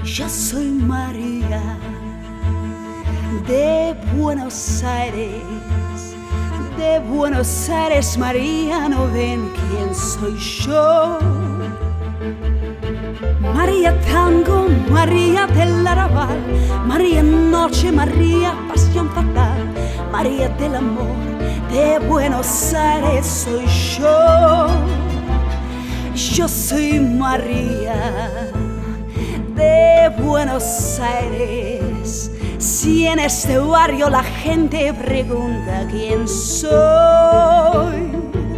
Yo soy María de Buenos Aires, María, ¿no ven quién soy yo? María tango, María del arrabal, María noche, María pasión fatal, María del amor de Buenos Aires soy yo. Yo soy María de Buenos Aires. Si en este barrio la gente pregunta quién soy,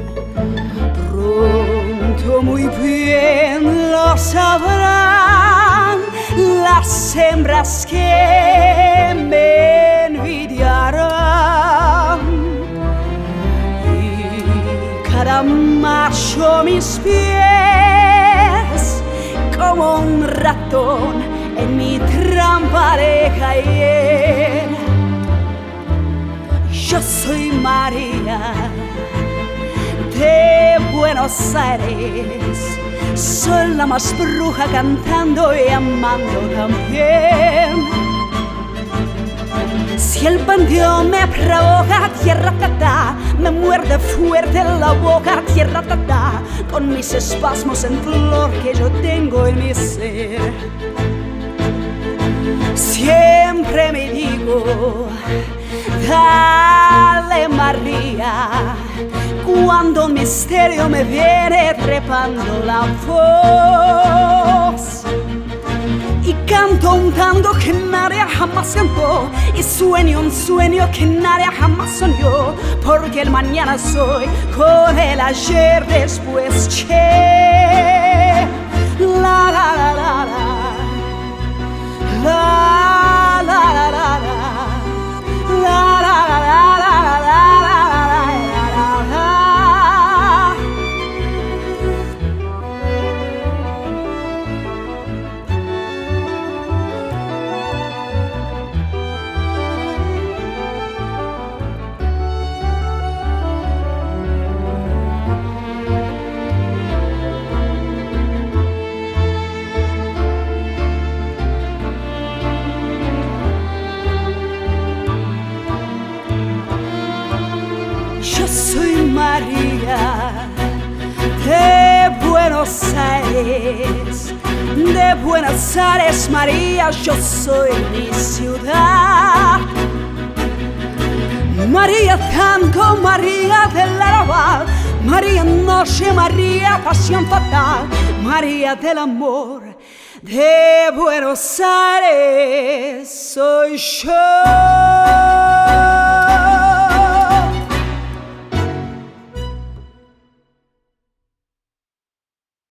pronto muy bien lo sabrán las hembras que me envidiarán. Y cada macho mis pies como un ratón en mi trampa de caer. Yo soy María de Buenos Aires, soy la más bruja cantando y amando también. Si el bandido me provoca, tierra tata, me muerde fuerte la boca, tierra tata, con mis espasmos en flor que yo tengo en mi ser. Siempre me digo, dale María, cuando un misterio me viene trepando la voz. Y canto un tango que nadie jamás cantó, y sueño un sueño que nadie jamás soñó, porque el mañana soy con el ayer después. Che, la la la la la, la la la la la, la la la la la la. Yo soy María de Buenos Aires, María, yo soy mi ciudad. María tango, María del arrabal, María noche, María pasión fatal, María del amor de Buenos Aires soy yo.